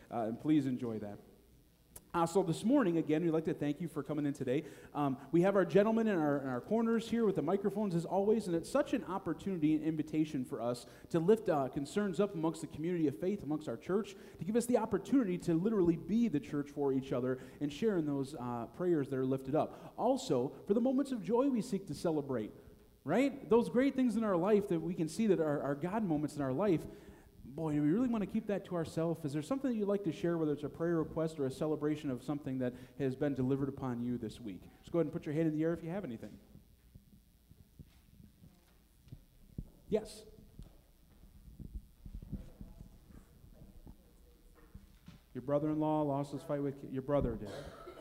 and please enjoy that. So this morning, again, we'd like to thank you for coming in today. We have our gentlemen in our corners here with the microphones as always, and it's such an opportunity and invitation for us to lift concerns up amongst the community of faith, amongst our church, to give us the opportunity to literally be the church for each other and share in those prayers that are lifted up. Also, for the moments of joy we seek to celebrate, right? Those great things in our life that we can see that are God moments in our life. Boy, do we really want to keep that to ourselves? Is there something that you'd like to share, whether it's a prayer request or a celebration of something that has been delivered upon you this week? Just go ahead and put your hand in the air if you have anything. Yes. Your brother-in-law lost his fight with your brother did.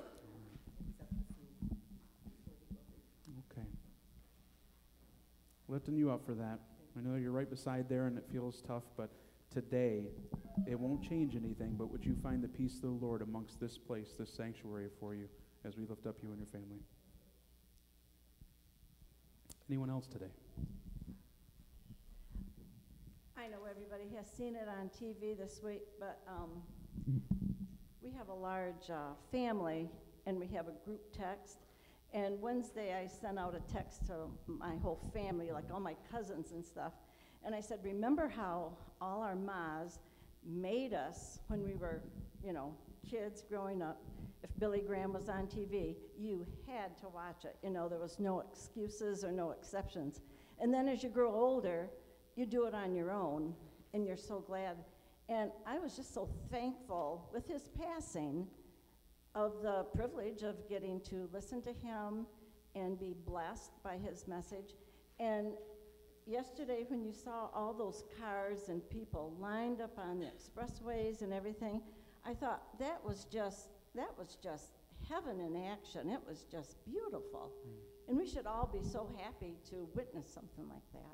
Okay. Lifting you up for that. I know you're right beside there and it feels tough, but today, it won't change anything, but would you find the peace of the Lord amongst this place, this sanctuary for you, as we lift up you and your family? Anyone else today? I know everybody has seen it on TV this week, but we have a large family, and we have a group text. And Wednesday, I sent out a text to my whole family, like all my cousins and stuff. And I said, remember how all our mas made us when we were, kids growing up. If Billy Graham was on TV, you had to watch it. There was no excuses or no exceptions. And then as you grow older, you do it on your own, and you're so glad. And I was just so thankful with his passing of the privilege of getting to listen to him and be blessed by his message. And yesterday, when you saw all those cars and people lined up on the expressways and everything, I thought that was just heaven in action. It was just beautiful. And we should all be so happy to witness something like that.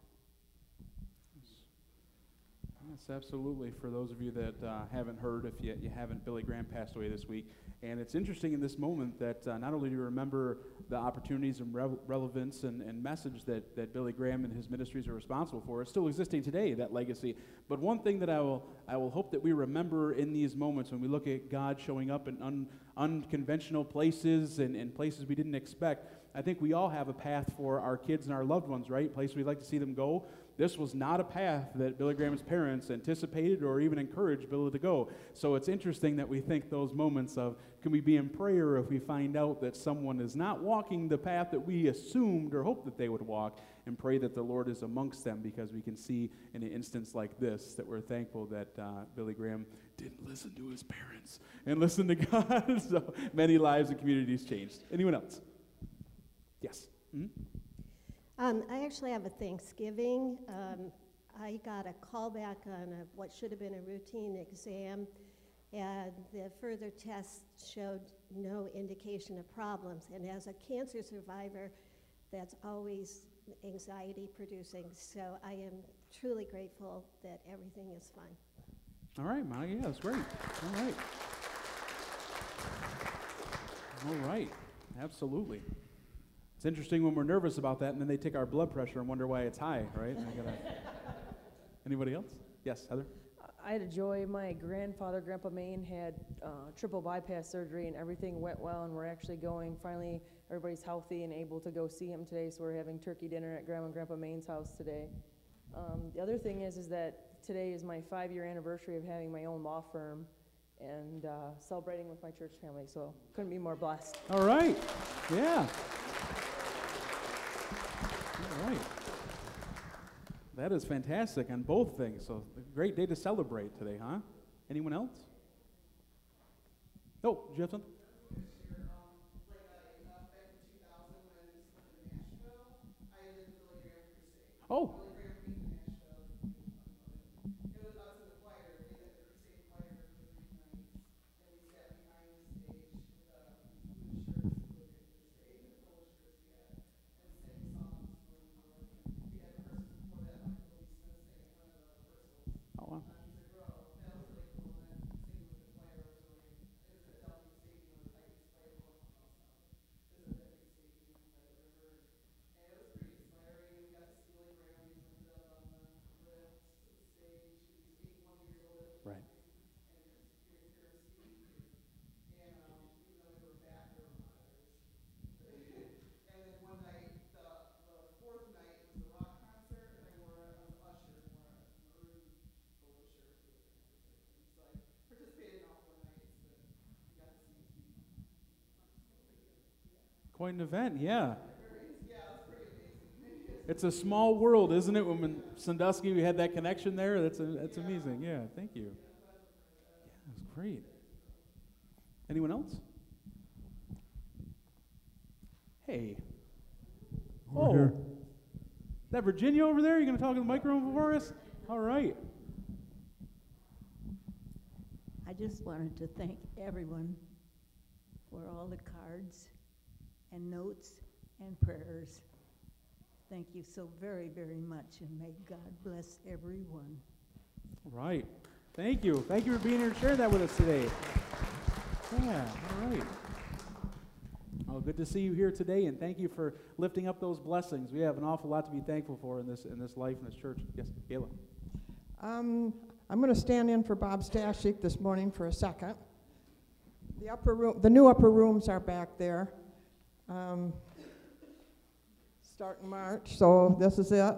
Yes, absolutely. For those of you that haven't heard, if you haven't, Billy Graham passed away this week. And it's interesting in this moment that not only do you remember the opportunities and relevance and message that Billy Graham and his ministries are responsible for, it's still existing today, that legacy. But one thing that I will hope that we remember in these moments when we look at God showing up in unconventional places and places we didn't expect, I think we all have a path for our kids and our loved ones, right? Place we'd like to see them go. This was not a path that Billy Graham's parents anticipated or even encouraged Billy to go. So it's interesting that we think those moments of, can we be in prayer if we find out that someone is not walking the path that we assumed or hoped that they would walk, and pray that the Lord is amongst them, because we can see in an instance like this that we're thankful that Billy Graham didn't listen to his parents and listen to God. So many lives and communities changed. Anyone else? Yes. Mm-hmm. I actually have a Thanksgiving. I got a call back on what should have been a routine exam, and the further tests showed no indication of problems. And as a cancer survivor, that's always anxiety producing. So I am truly grateful that everything is fine. All right, Molly. Yeah, that's great. All right. All right. Absolutely. It's interesting when we're nervous about that, and then they take our blood pressure and wonder why it's high, right? Anybody else? Yes, Heather? I had a joy. My grandfather, Grandpa Maine, had triple bypass surgery, and everything went well, and we're actually going. Finally, everybody's healthy and able to go see him today, so we're having turkey dinner at Grandma and Grandpa Maine's house today. The other thing is that today is my 5-year anniversary of having my own law firm and celebrating with my church family, so couldn't be more blessed. All right. Yeah. All right. That is fantastic on both things. So a great day to celebrate today, huh? Anyone else? Oh, did you have something? Oh. quite an event, yeah. It's a small world, isn't it? When Sandusky, we had that connection there. That's amazing. Yeah, thank you. Yeah, it was great. Anyone else? Hey. Over here. Is that Virginia over there? You going to talk in the microphone for us? All right. I just wanted to thank everyone for all the cards and notes and prayers. Thank you so very, very much, and may God bless everyone. All right. Thank you. Thank you for being here and sharing that with us today. Yeah, all right. Oh, good to see you here today, and thank you for lifting up those blessings. We have an awful lot to be thankful for in this life, in this church. Yes, Gayla. I'm going to stand in for Bob Stashik this morning for a second. The upper room, the new upper rooms are back there. Starting March, so this is it.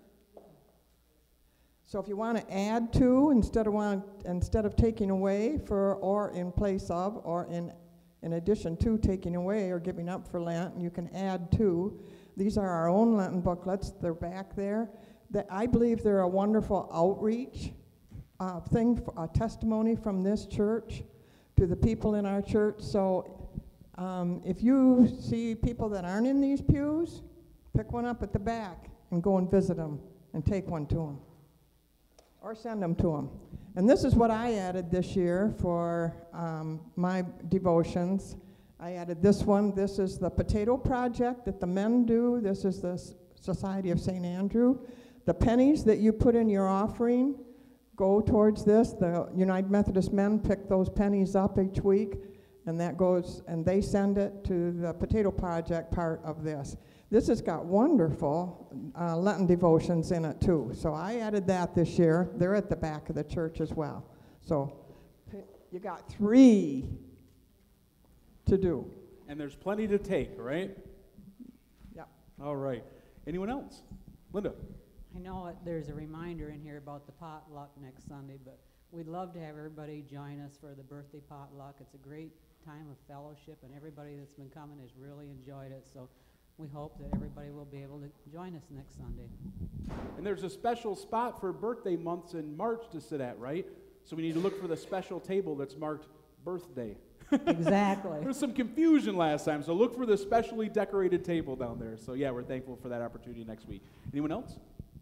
So if you want to add to instead of taking away or in place of or in addition to taking away or giving up for Lent, you can add to. These are our own Lenten booklets. They're back there. I believe they're a wonderful outreach thing, a testimony from this church to the people in our church. So if you see people that aren't in these pews, pick one up at the back and go and visit them and take one to them or send them to them. And this is what I added this year for my devotions. I added this one. This is the Potato Project that the men do. This is the Society of St. Andrew. The pennies that you put in your offering go towards this. The United Methodist men pick those pennies up each week, and that goes, and they send it to the Potato Project part of this. This has got wonderful Lenten devotions in it too. So I added that this year. They're at the back of the church as well. So you got 3 to do. And there's plenty to take, right? Yep. All right. Anyone else? Linda. I know there's a reminder in here about the potluck next Sunday, but we'd love to have everybody join us for the birthday potluck. It's a great time of fellowship, and everybody that's been coming has really enjoyed it. So we hope that everybody will be able to join us next Sunday. And there's a special spot for birthday months in March to sit at, right? So we need to look for the special table that's marked birthday. Exactly. There was some confusion last time, so look for the specially decorated table down there. So yeah, we're thankful for that opportunity next week. Anyone else?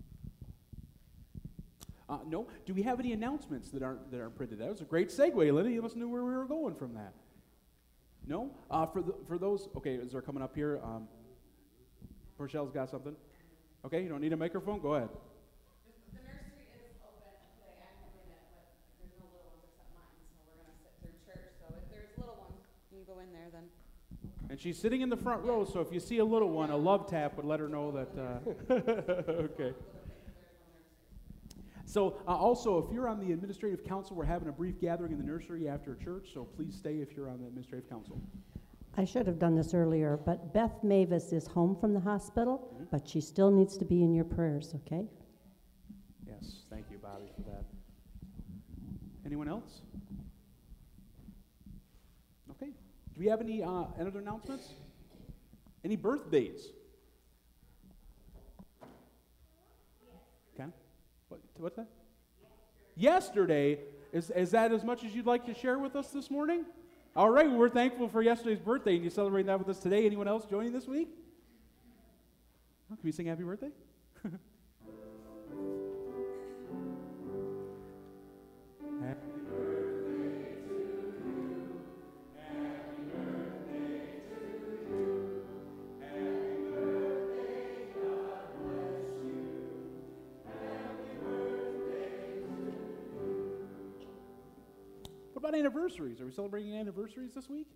No? Do we have any announcements that aren't printed? That was a great segue, Linda. You must have knew where we were going from that. No? For those, okay, as they're coming up here, Rochelle's got something. Okay, you don't need a microphone? Go ahead. The nursery is open today. I haven't been it, but there's no little ones except mine, so we're going to sit through church. So if there's little ones, you go in there then. And she's sitting in the front row, so if you see a little one, a love tap would let her know that, okay. So also, if you're on the administrative council, we're having a brief gathering in the nursery after church, so please stay if you're on the administrative council. I should have done this earlier, but Beth Mavis is home from the hospital, but she still needs to be in your prayers, okay? Yes, thank you, Bobby, for that. Anyone else? Okay. Do we have any other announcements? Any birthdays? Okay. What's that? Yesterday? Is that as much as you'd like to share with us this morning? All right, well, we're thankful for yesterday's birthday, and you celebrate that with us today. Anyone else joining this week? Oh, can we sing happy birthday? Happy birthday to you. Happy birthday to you. Happy birthday, God bless you. Happy birthday to you. What about anniversaries? Are we celebrating anniversaries this week?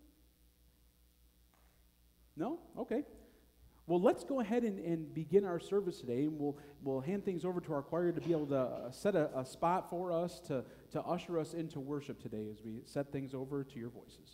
No? Okay. Well, let's go ahead and begin our service today, and we'll hand things over to our choir to be able to set a spot for us to usher us into worship today as we set things over to your voices.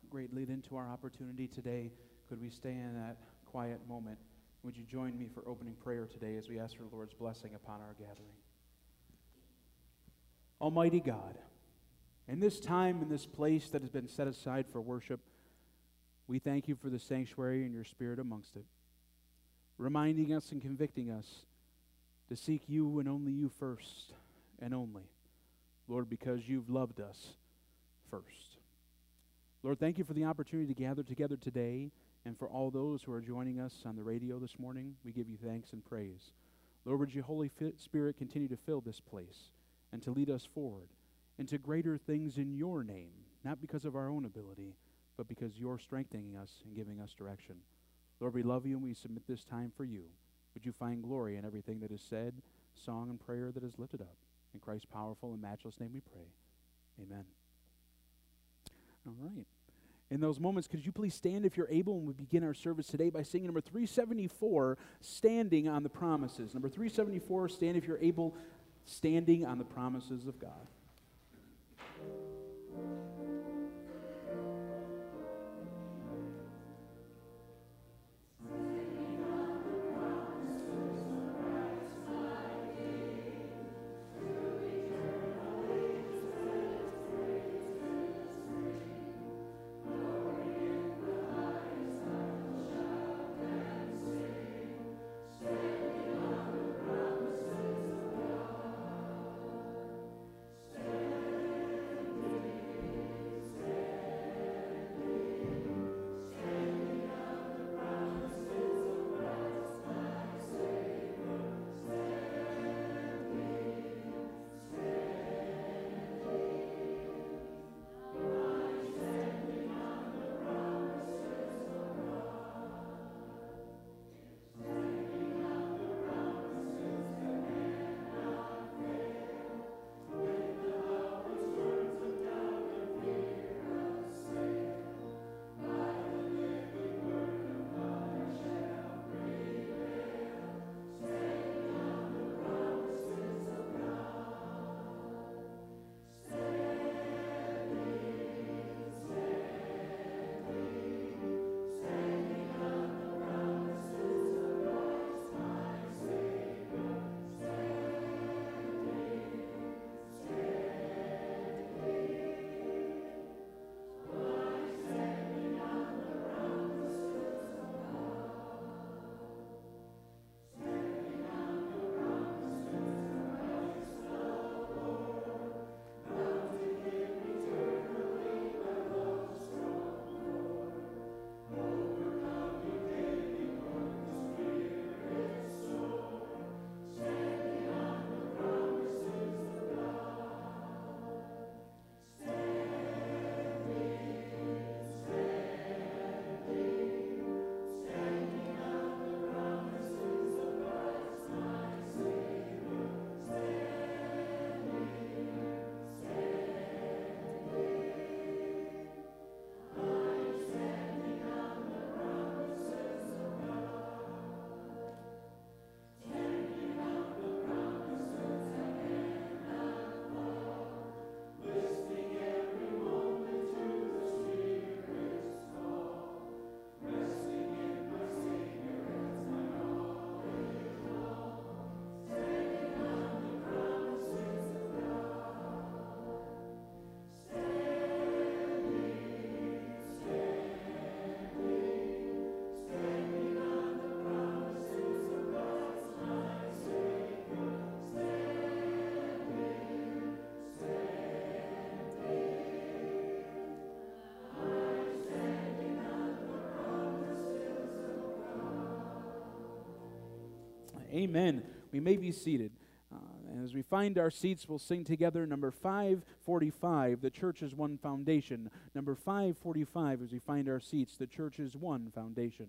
great lead into our opportunity today. Could we stay in that quiet moment? Would you join me for opening prayer today as we ask for the Lord's blessing upon our gathering? Almighty God, in this time, in this place that has been set aside for worship, we thank you for the sanctuary and your Spirit amongst it, reminding us and convicting us to seek you and only you first and only, Lord, because you've loved us first. Lord, thank you for the opportunity to gather together today, and for all those who are joining us on the radio this morning. We give you thanks and praise. Lord, would your Holy Spirit continue to fill this place and to lead us forward into greater things in your name, not because of our own ability, but because you're strengthening us and giving us direction. Lord, we love you and we submit this time for you. Would you find glory in everything that is said, song and prayer that is lifted up. In Christ's powerful and matchless name we pray. Amen. All right. In those moments, could you please stand if you're able, and we begin our service today by singing number 374, Standing on the Promises. Number 374, stand if you're able, Standing on the Promises of God. Amen. We may be seated. And as we find our seats, we'll sing together number 545, The Church is One Foundation. Number 545, as we find our seats, The Church is One Foundation.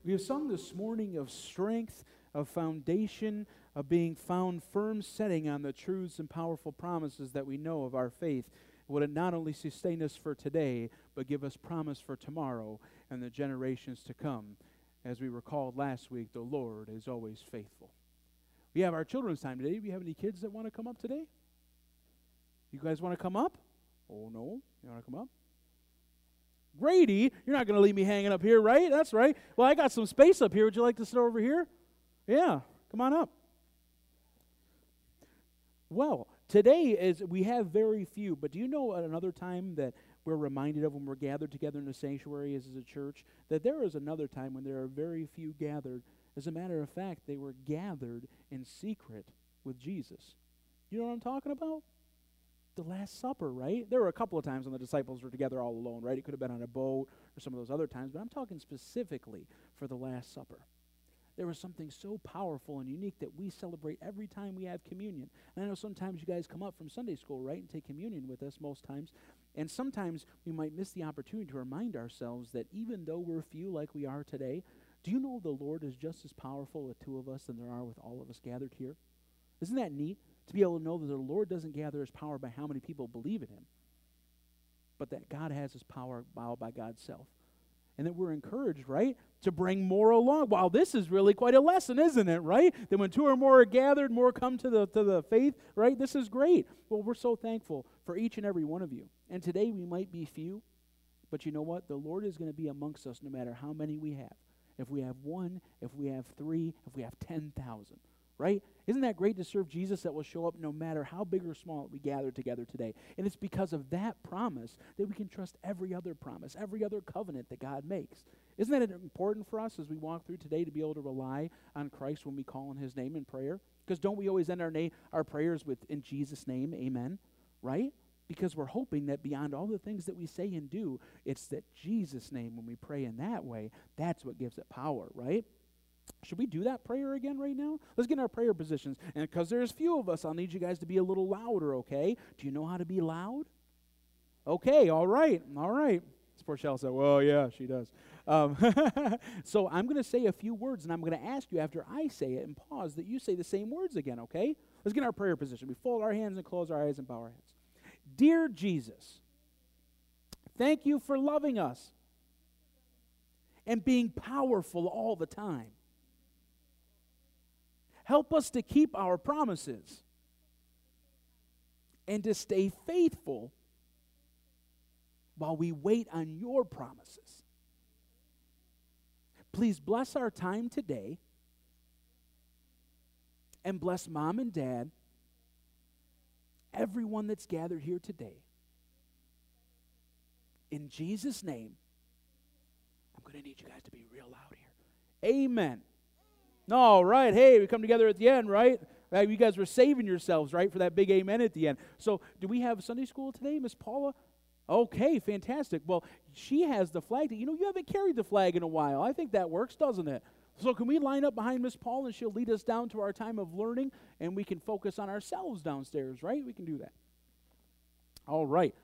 We have sung this morning of strength, of foundation, of being found firm setting on the truths and powerful promises that we know of our faith. Would it not only sustain us for today, but give us promise for tomorrow and the generations to come. As we recalled last week, the Lord is always faithful. We have our children's time today. Do you have any kids that want to come up today? You guys want to come up? Oh, no. You want to come up? Grady, you're not going to leave me hanging up here, right? That's right. Well, I got some space up here. Would you like to sit over here? Yeah, come on up. Well, today we have very few, but do you know another time that we're reminded of when we're gathered together in the sanctuary as a church, that there is another time when there are very few gathered. As a matter of fact, they were gathered in secret with Jesus. You know what I'm talking about? The Last Supper, right? There were a couple of times when the disciples were together all alone, right? It could have been on a boat or some of those other times, but I'm talking specifically for the Last Supper. There was something so powerful and unique that we celebrate every time we have communion. And I know sometimes you guys come up from Sunday school, right, and take communion with us most times. And sometimes we might miss the opportunity to remind ourselves that even though we're few like we are today, do you know the Lord is just as powerful with two of us than there are with all of us gathered here? Isn't that neat? To be able to know that the Lord doesn't gather his power by how many people believe in him, but that God has his power by God's self. And that we're encouraged, right, to bring more along. Wow, this is really quite a lesson, isn't it, right? That when two or more are gathered, more come to the faith, right? This is great. Well, we're so thankful for each and every one of you. And today we might be few, but you know what? The Lord is going to be amongst us no matter how many we have. If we have one, if we have 3, if we have 10,000. Right? Isn't that great to serve Jesus that will show up no matter how big or small we gather together today? And it's because of that promise that we can trust every other promise, every other covenant that God makes. Isn't that important for us as we walk through today to be able to rely on Christ when we call on his name in prayer? Because don't we always end our prayers with, in Jesus' name, amen? Right? Because we're hoping that beyond all the things that we say and do, it's that Jesus' name, when we pray in that way, that's what gives it power, right? Should we do that prayer again right now? Let's get in our prayer positions. And because there's few of us, I'll need you guys to be a little louder, okay? Do you know how to be loud? Okay, all right. This poor Shell said, well, yeah, she does. So I'm going to say a few words, and I'm going to ask you after I say it and pause that you say the same words again, okay? Let's get in our prayer position. We fold our hands and close our eyes and bow our heads. Dear Jesus, thank you for loving us and being powerful all the time. Help us to keep our promises and to stay faithful while we wait on your promises. Please bless our time today and bless Mom and Dad, everyone that's gathered here today. In Jesus' name, I'm going to need you guys to be real loud here. Amen. All right, hey, we come together at the end, right? You guys were saving yourselves, right, for that big amen at the end. So do we have Sunday school today, Miss Paula? Okay, fantastic. Well, she has the flag. You know, you haven't carried the flag in a while. I think that works, doesn't it? So can we line up behind Miss Paula and she'll lead us down to our time of learning and we can focus on ourselves downstairs, right? We can do that. All right.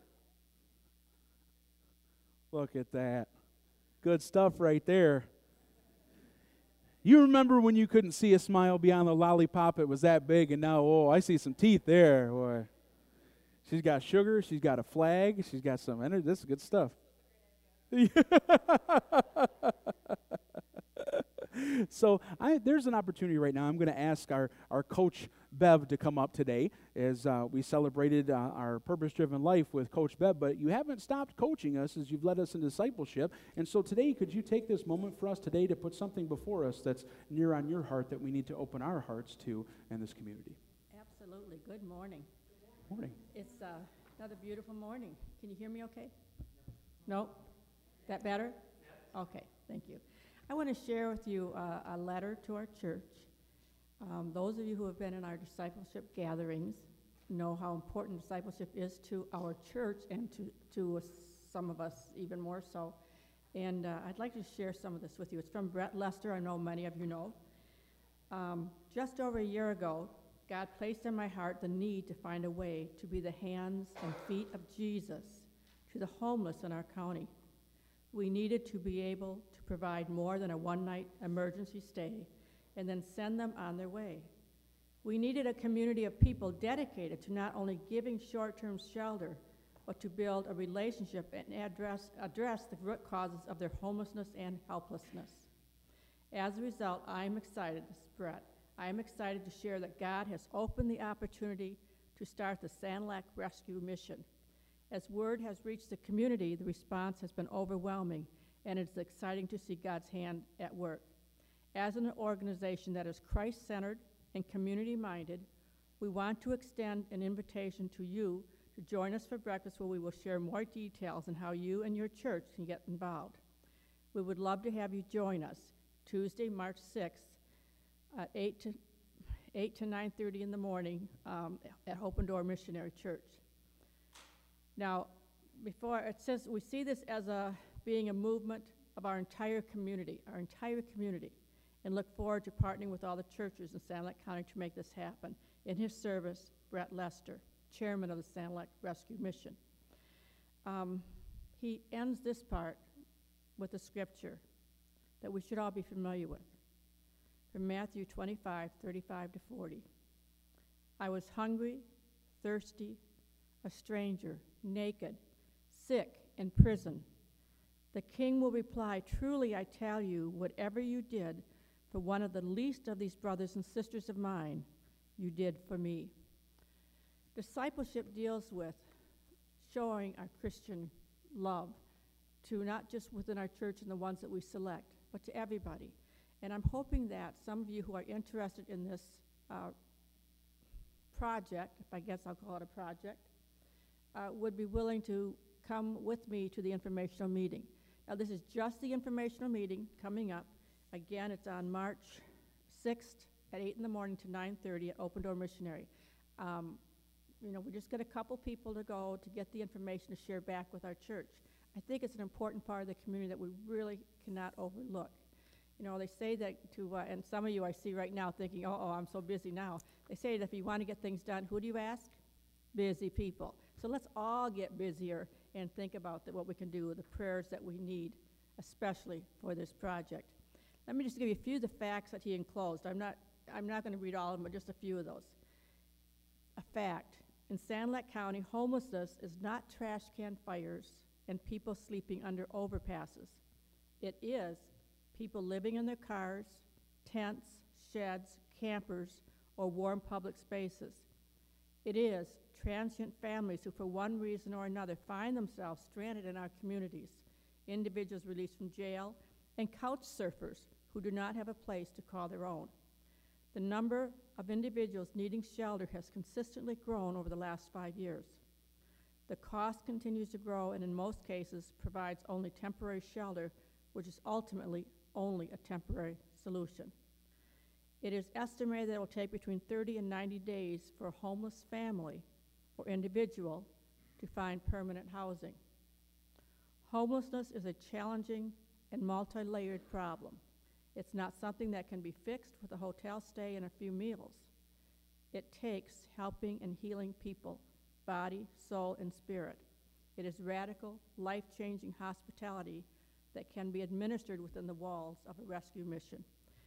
Look at that. Good stuff right there. You remember when you couldn't see a smile beyond the lollipop? It was that big, and now, oh, I see some teeth there. Boy. She's got sugar. She's got a flag. She's got some energy. This is good stuff. So there's an opportunity right now. I'm going to ask our coach, Bev, to come up today as we celebrated our purpose-driven life with Coach Bev. But you haven't stopped coaching us as you've led us in discipleship. And so today, could you take this moment for us today to put something before us that's near on your heart that we need to open our hearts to in this community? Absolutely. Good morning. Morning. It's another beautiful morning. Can you hear me okay? No? That better? Okay, thank you. I want to share with you a letter to our church. Those of you who have been in our discipleship gatherings know how important discipleship is to our church and to some of us even more so. And I'd like to share some of this with you. It's from Brett Lester. I know many of you know. Just over a year ago, God placed in my heart the need to find a way to be the hands and feet of Jesus to the homeless in our county. We needed to be able to provide more than a one-night emergency stay and then send them on their way. We needed a community of people dedicated to not only giving short-term shelter, but to build a relationship and address the root causes of their homelessness and helplessness. As a result, I am excited, this is Brett, I am excited to share that God has opened the opportunity to start the Sand Lake Rescue Mission. As word has reached the community, the response has been overwhelming, and it's exciting to see God's hand at work. As an organization that is Christ-centered and community-minded, we want to extend an invitation to you to join us for breakfast, where we will share more details on how you and your church can get involved. We would love to have you join us Tuesday, March 6th, 8 to 9:30 in the morning at Open Door Missionary Church. Now, it says we see this as being a movement of our entire community, and look forward to partnering with all the churches in Sand Lake County to make this happen. In his service, Brett Lester, chairman of the Sand Lake Rescue Mission. He ends this part with a scripture that we should all be familiar with, from Matthew 25:35-40. I was hungry, thirsty, a stranger, naked, sick, in prison. The king will reply, truly I tell you, whatever you did for one of the least of these brothers and sisters of mine, you did for me. Discipleship deals with showing our Christian love to not just within our church and the ones that we select, but to everybody. And I'm hoping that some of you who are interested in this project, if I guess I'll call it a project, would be willing to come with me to the informational meeting. Now, this is just the informational meeting coming up. Again, it's on March 6th at 8 in the morning to 9:30 at Open Door Missionary. We just get a couple people to go to get the information to share back with our church. I think it's an important part of the community that we really cannot overlook. They say that and some of you I see right now thinking, oh, I'm so busy now. They say that if you want to get things done, who do you ask? Busy people. So let's all get busier and think about what we can do, the prayers that we need, especially for this project. Let me just give you a few of the facts that he enclosed. I'm not going to read all of them, but just a few of those. A fact, in Sand Lake County, homelessness is not trash can fires and people sleeping under overpasses. It is people living in their cars, tents, sheds, campers, or warm public spaces. It is transient families who, for one reason or another, find themselves stranded in our communities, individuals released from jail, and couch surfers who do not have a place to call their own. The number of individuals needing shelter has consistently grown over the last 5 years. The cost continues to grow and in most cases provides only temporary shelter, which is ultimately only a temporary solution. It is estimated that it will take between 30 and 90 days for a homeless family or individual to find permanent housing. Homelessness is a challenging and multi-layered problem. It's not something that can be fixed with a hotel stay and a few meals. It takes helping and healing people, body, soul, and spirit. It is radical, life-changing hospitality that can be administered within the walls of a rescue mission.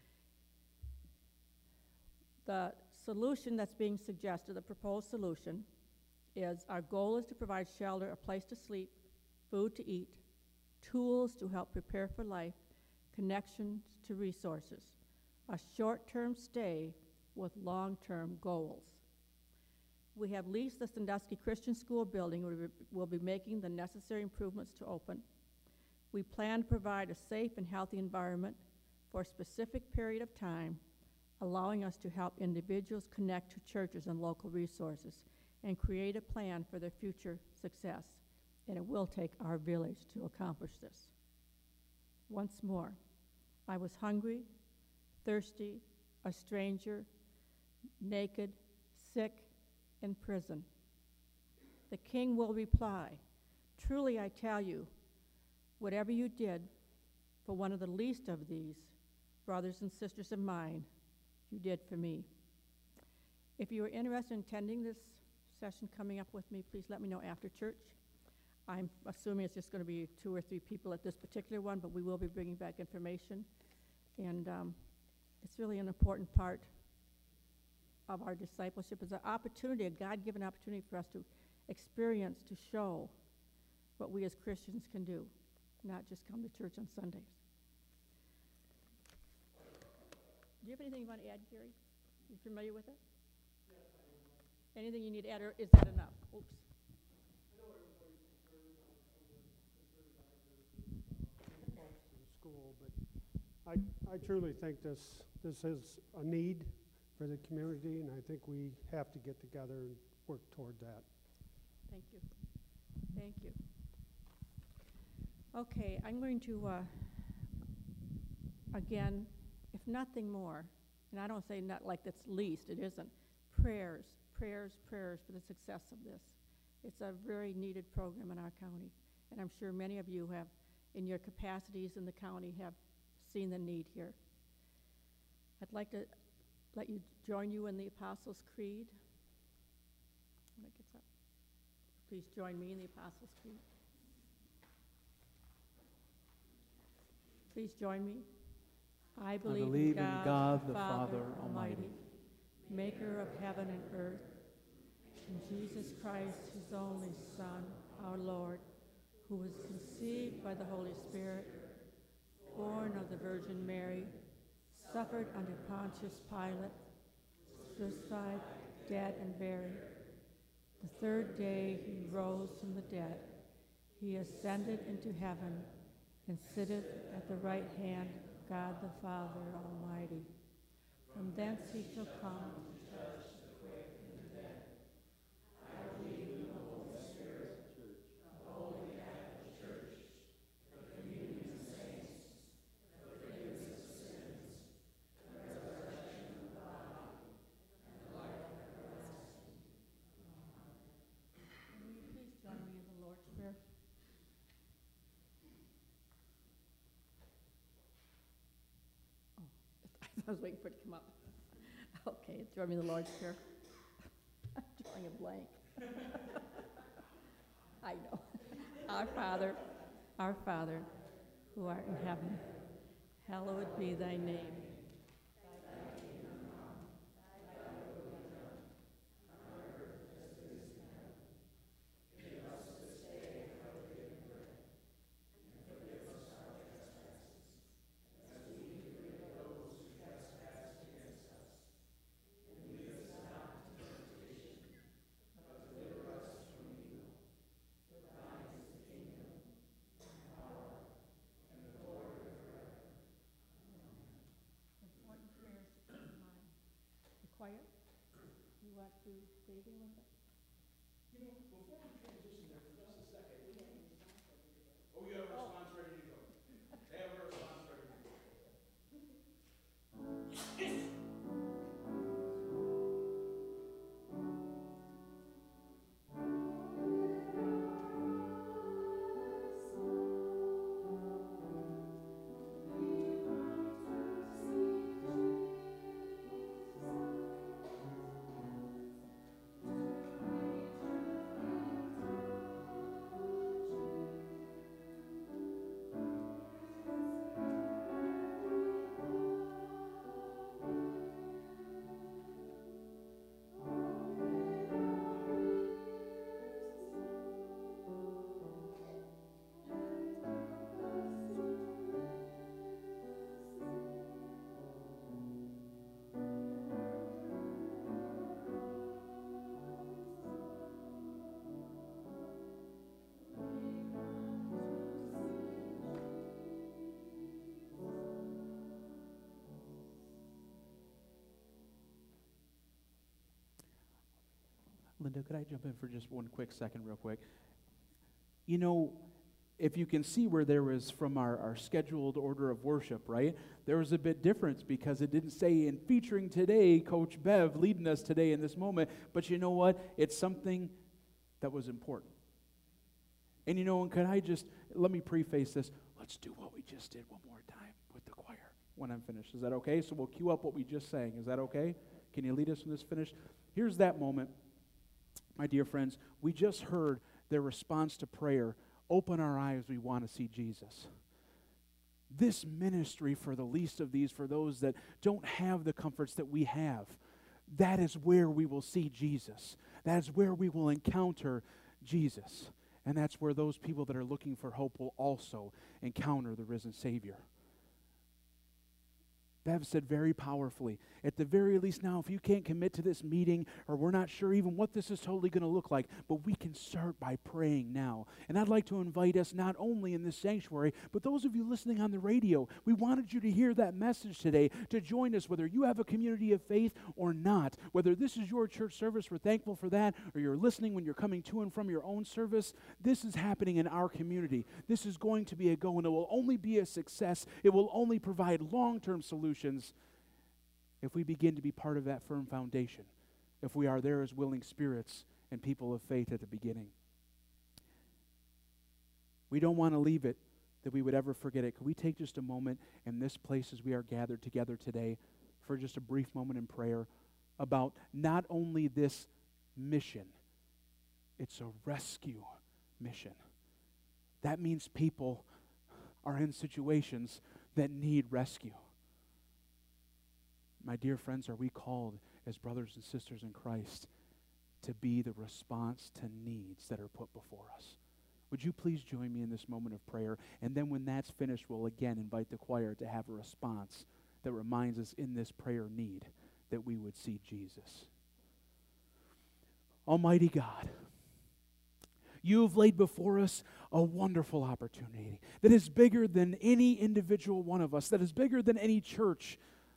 The solution that's being suggested, the proposed solution, is our goal is to provide shelter, a place to sleep, food to eat, tools to help prepare for life, connections to resources, a short-term stay with long-term goals. We have leased the Sandusky Christian School building. We'll be making the necessary improvements to open. We plan to provide a safe and healthy environment for a specific period of time, allowing us to help individuals connect to churches and local resources and create a plan for their future success. And it will take our village to accomplish this. Once more, I was hungry, thirsty, a stranger, naked, sick, in prison. The king will reply, truly I tell you, whatever you did for one of the least of these brothers and sisters of mine, you did for me. If you are interested in attending this session coming up with me, please let me know after church. I'm assuming it's just going to be 2 or 3 people at this particular one, but we will be bringing back information. And it's really an important part of our discipleship. It's an opportunity, a God-given opportunity for us to experience, to show what we as Christians can do, not just come to church on Sundays. Do you have anything you want to add, Gary? You familiar with it? Yes, I am. Anything you need to add, or is that enough? Oops. School, but I truly think this is a need for the community, and I think we have to get together and work toward that. Thank you. Thank you. Okay, I'm going to, again, if nothing more, and I don't say not like that's least, it isn't, prayers for the success of this. It's a very needed program in our county, and I'm sure many of you have, in your capacities in the county, have seen the need here. I'd like to let you join you in the Apostles' Creed. When it gets up. Please join me in the Apostles' Creed. Please join me. I believe in God the Father Almighty, maker of heaven and earth, and Jesus Christ, his only Son, our Lord, who was conceived by the Holy Spirit, born of the Virgin Mary, suffered under Pontius Pilate, crucified, dead, and buried. The third day he rose from the dead. He ascended into heaven and sitteth at the right hand of God the Father Almighty. From thence he shall come to judge the quick and the dead. I believe in the Holy Spirit, the Holy Catholic Church, the communion of saints, the forgiveness of sins, the resurrection of the body, and the life everlasting. Will you please join me in the Lord's Prayer? I was waiting for it to come up. Okay, join me in the Lord's Prayer. I'm drawing a blank. I know. Our Father, who art in heaven, hallowed be thy name. Choir, you want to say anything with it? You know, before we transition there for just a second, oh, you have a response ready to go. They have a response ready to go. Linda, could I jump in for just one quick second real quick? You know, if you can see where there was from our scheduled order of worship, right? There was a bit difference because it didn't say in featuring today, Coach Bev leading us today in this moment, but you know what? It's something that was important. And you know, and could I just, let me preface this. Let's do what we just did one more time with the choir when I'm finished. Is that okay? So we'll cue up what we just sang. Is that okay? Can you lead us when this is finished? Here's that moment. My dear friends, we just heard their response to prayer, open our eyes, we want to see Jesus. This ministry for the least of these, for those that don't have the comforts that we have, that is where we will see Jesus. That is where we will encounter Jesus. And that's where those people that are looking for hope will also encounter the risen Savior. Bev said very powerfully, at the very least now, if you can't commit to this meeting, or we're not sure even what this is totally going to look like, but we can start by praying now. And I'd like to invite us not only in this sanctuary, but those of you listening on the radio, we wanted you to hear that message today, to join us, whether you have a community of faith or not. Whether this is your church service, we're thankful for that, or you're listening when you're coming to and from your own service, this is happening in our community. This is going to be a go, and it will only be a success. It will only provide long-term solutions if we begin to be part of that firm foundation, if we are there as willing spirits and people of faith at the beginning. We don't want to leave it that we would ever forget it. Could we take just a moment in this place as we are gathered together today for just a brief moment in prayer about not only this mission, it's a rescue mission. That means people are in situations that need rescue. My dear friends, are we called as brothers and sisters in Christ to be the response to needs that are put before us? Would you please join me in this moment of prayer? And then when that's finished, we'll again invite the choir to have a response that reminds us in this prayer need that we would see Jesus. Almighty God, you have laid before us a wonderful opportunity that is bigger than any individual one of us, that is bigger than any church.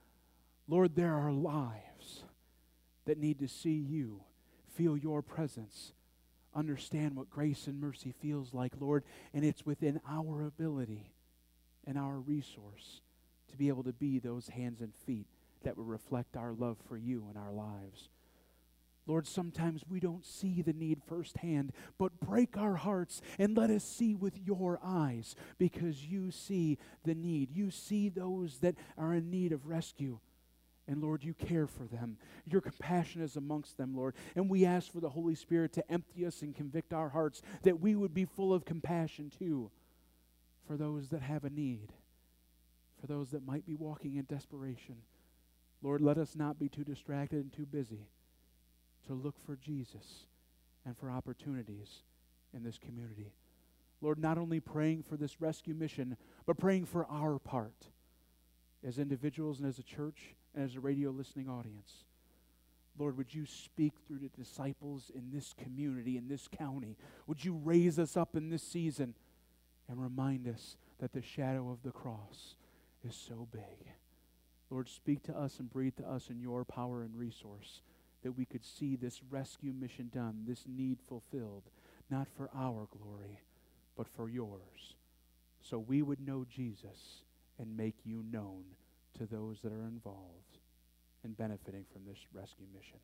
Lord, there are lives that need to see you, feel your presence, understand what grace and mercy feels like, Lord, and it's within our ability and our resource to be able to be those hands and feet that will reflect our love for you in our lives. Lord, sometimes we don't see the need firsthand, but break our hearts and let us see with your eyes, because you see the need. You see those that are in need of rescue. And Lord, you care for them. Your compassion is amongst them, Lord. And we ask for the Holy Spirit to empty us and convict our hearts, that we would be full of compassion too for those that have a need, for those that might be walking in desperation. Lord, let us not be too distracted and too busy to look for Jesus and for opportunities in this community. Lord, not only praying for this rescue mission, but praying for our part as individuals and as a church and as a radio listening audience. Lord, would you speak through the disciples in this community, in this county? Would you raise us up in this season and remind us that the shadow of the cross is so big? Lord, speak to us and breathe to us in your power and resource, that we could see this rescue mission done, this need fulfilled, not for our glory, but for yours. So we would know Jesus and make you known to those that are involved in benefiting from this rescue mission.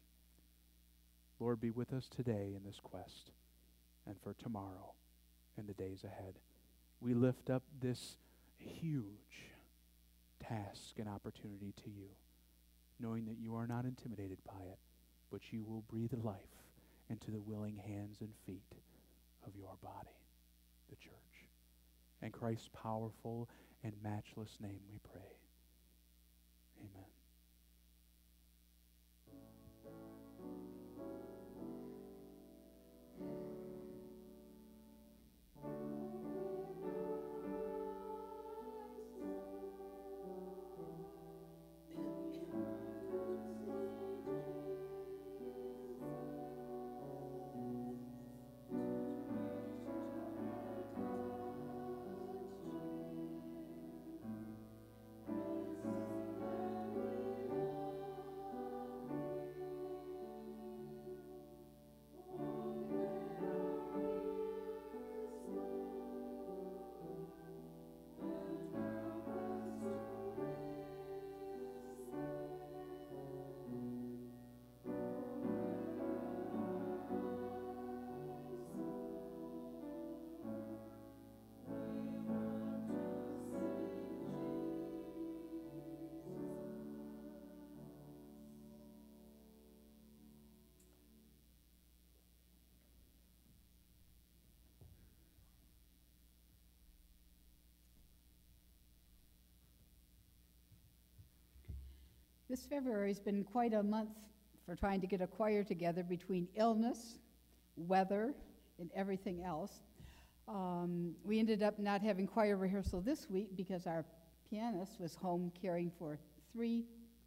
Lord, be with us today in this quest and for tomorrow and the days ahead. We lift up this huge task and opportunity to you, knowing that you are not intimidated by it, but you will breathe life into the willing hands and feet of your body, the church. In Christ's powerful and matchless name we pray. Amen. This February's been quite a month for trying to get a choir together between illness, weather, and everything else. We ended up not having choir rehearsal this week because our pianist was home caring for 3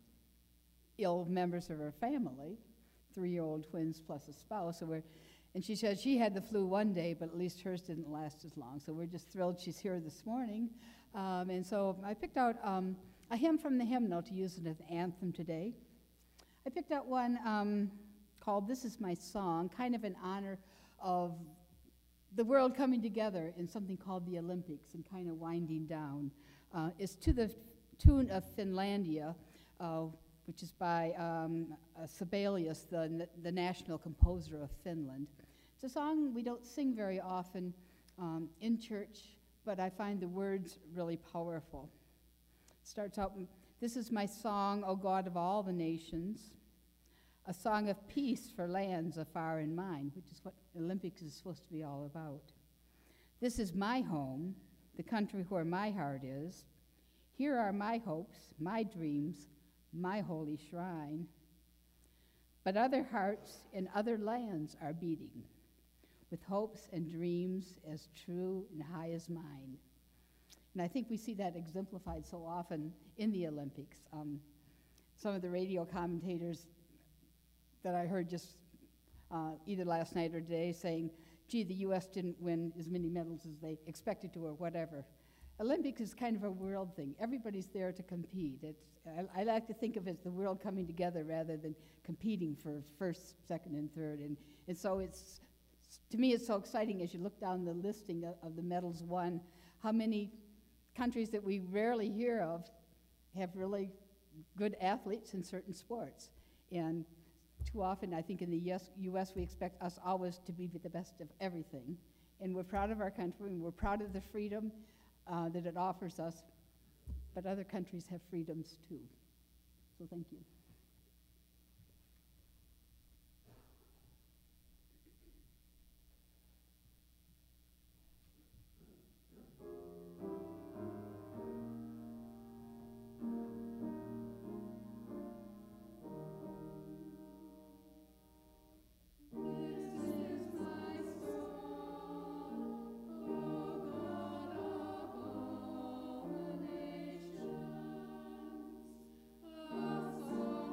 ill members of her family, 3-year-old twins plus a spouse. And she said she had the flu one day, but at least hers didn't last as long. So we're just thrilled she's here this morning. And so I picked out a hymn from the hymnal to use as an anthem today. I picked out one called This Is My Song, kind of in honor of the world coming together in something called the Olympics and kind of winding down. It's to the tune of Finlandia, which is by Sibelius, the national composer of Finland. It's a song we don't sing very often in church, but I find the words really powerful. It starts out, "This is my song, O God of all the nations, a song of peace for lands afar and mine," which is what the Olympics is supposed to be all about. "This is my home, the country where my heart is. Here are my hopes, my dreams, my holy shrine. But other hearts in other lands are beating, with hopes and dreams as true and high as mine." And I think we see that exemplified so often in the Olympics. Some of the radio commentators that I heard just either last night or today saying, gee, the U.S. didn't win as many medals as they expected to or whatever. Olympics is kind of a world thing. Everybody's there to compete. I like to think of it as the world coming together rather than competing for first, second, and third. And so to me, it's so exciting as you look down the listing of the medals won, how many countries that we rarely hear of have really good athletes in certain sports. And too often, I think in the U.S. we expect us always to be the best of everything. And we're proud of our country, and we're proud of the freedom that it offers us. But other countries have freedoms too. So thank you. Song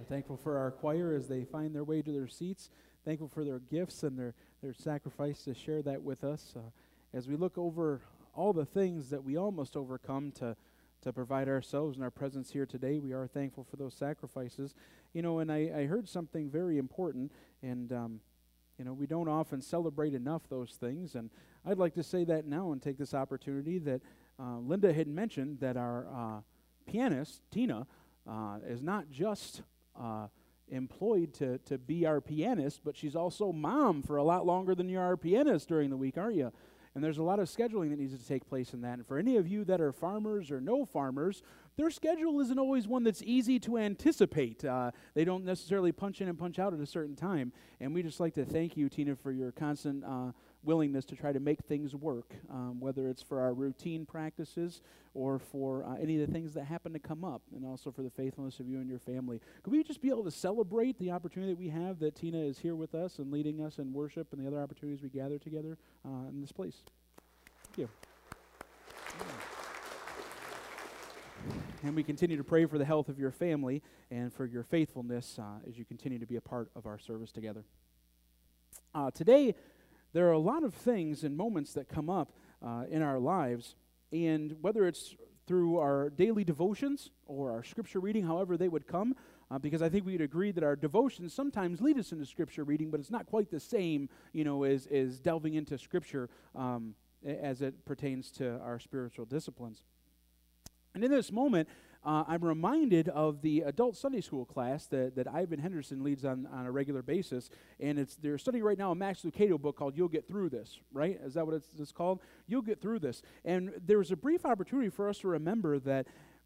Thankful for our choir as they find their way to their seats. Thankful for their gifts and their sacrifice to share that with us. As we look over all the things that we all must overcome to provide ourselves and our presence here today, we are thankful for those sacrifices. You know, and I heard something very important, and you know, we don't often celebrate enough those things, and I'd like to say that now and take this opportunity that Linda had mentioned that our pianist, Tina, is not just employed to be our pianist, but she's also mom for a lot longer than you're our pianist during the week, aren't you? And there's a lot of scheduling that needs to take place in that. And for any of you that are farmers or no farmers, their schedule isn't always one that's easy to anticipate. They don't necessarily punch in and punch out at a certain time. And we just like to thank you, Tina, for your constant willingness to try to make things work, whether it's for our routine practices or for any of the things that happen to come up, and also for the faithfulness of you and your family. Could we just be able to celebrate the opportunity that we have that Tina is here with us and leading us in worship and the other opportunities we gather together in this place? Thank you. And we continue to pray for the health of your family and for your faithfulness as you continue to be a part of our service together. Today, there are a lot of things and moments that come up in our lives, and whether it's through our daily devotions or our scripture reading, however they would come, because I think we'd agree that our devotions sometimes lead us into scripture reading, but it's not quite the same, you know, as delving into scripture as it pertains to our spiritual disciplines. And in this moment, I'm reminded of the adult Sunday school class that Ivan Henderson leads on a regular basis, and they're studying right now a Max Lucado book called You'll Get Through This, right? Is that what it's called? You'll Get Through This. And there was a brief opportunity for us to remember that